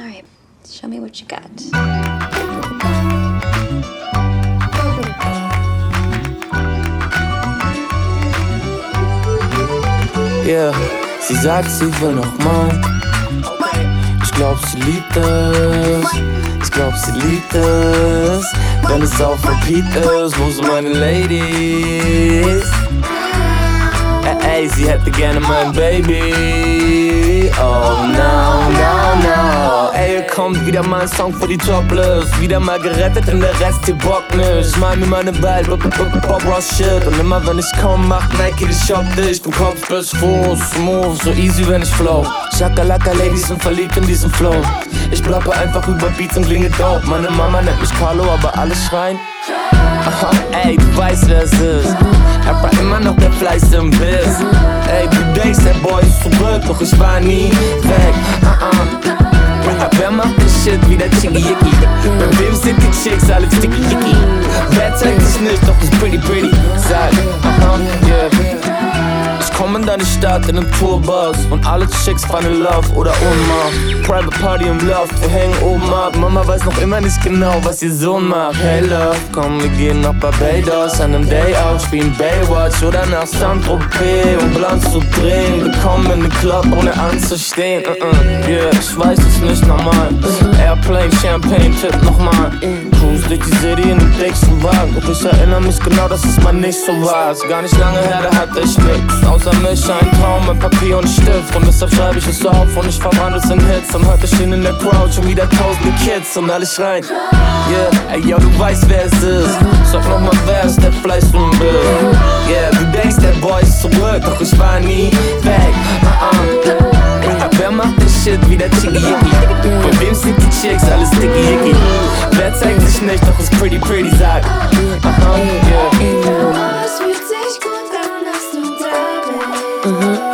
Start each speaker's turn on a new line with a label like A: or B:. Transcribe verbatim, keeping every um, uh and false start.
A: Alright, show me what you got.
B: Yeah, sie sagt, sie will noch mal. Ich glaub, sie liebt es. Ich glaub, sie liebt es. Wenn es auf Repeat ist, wo sind meine Ladies? Ey, ey, sie hätte gerne mein Baby. Oh no, no, no. Ey, hier kommt wieder mal ein Song für die Toplist. Wieder mal gerettet und der Rest hier bockt nicht. Ich mal mir meine Ball, Bob Ross Shit. Und immer wenn ich komm, macht Nike den Shop dicht. Von Kopf bis Fuß, smooth, so easy wenn ich flow. Shakalaka Ladies sind verliebt in diesen Flow. Ich plappe einfach über Beats und klinge dope. Meine Mama nennt mich Carlo, aber alle schreien. Aha, ey, du weißt wer es ist. Er war immer noch der Fleiß im Biss. Ey, du denkst, der Boy ist zurück, doch ich war nie weg. Uh-uh. Wer macht das Shit wie der Chiggy-Yiggy? Bei wem sind die Chicks alle sticky-dicky? Wer zeigt sich nicht, doch ist pretty pretty. Sag, aha, yeah. Ich komm in deine Stadt in einem Tourbus und alle Chicks fallen in Love oder Ohnmacht. Private Party im Loft, wir hängen oben ab. Mama weiß noch immer nicht genau, was ihr Sohn macht. Hey Love, komm, wir gehen nach Barbados an einem Day out, spielen Baywatch oder nach Saint-Tropez, um Plan zu drehen. Wir kommen in den Club, ohne anzustehen. Uh-uh. Yeah, ich weiß, es ist nicht normal. Airplane, Champagne, Tipp nochmal. Cruise durch die City in den dicksten Wagen. Doch ich erinnere mich genau, dass es mal nicht so war. Ist gar nicht lange her, da hatte ich nix. Außer mich ein Traum mit Papier und Stift. Und deshalb schreibe ich es auf und ich verwandel's in Hits. Und heute stehen in der Crowd schon wieder tausende Kids und alle schreien. Yeah, ey yo, du weißt wer es ist. Sag nochmal, wer ist der Fleiß und Bill? Yeah, du denkst, der Boy ist zurück, doch ich war nie weg. Uh-uh. Wer macht das Shit wie der Chiggy-Yiggy? Bei wem sind die Chicks alles sticky-icky? Wer zeigt sich nicht, doch ist pretty pretty, sag. Aha, yeah.
A: Es fühlt sich gut an, dass du da bist.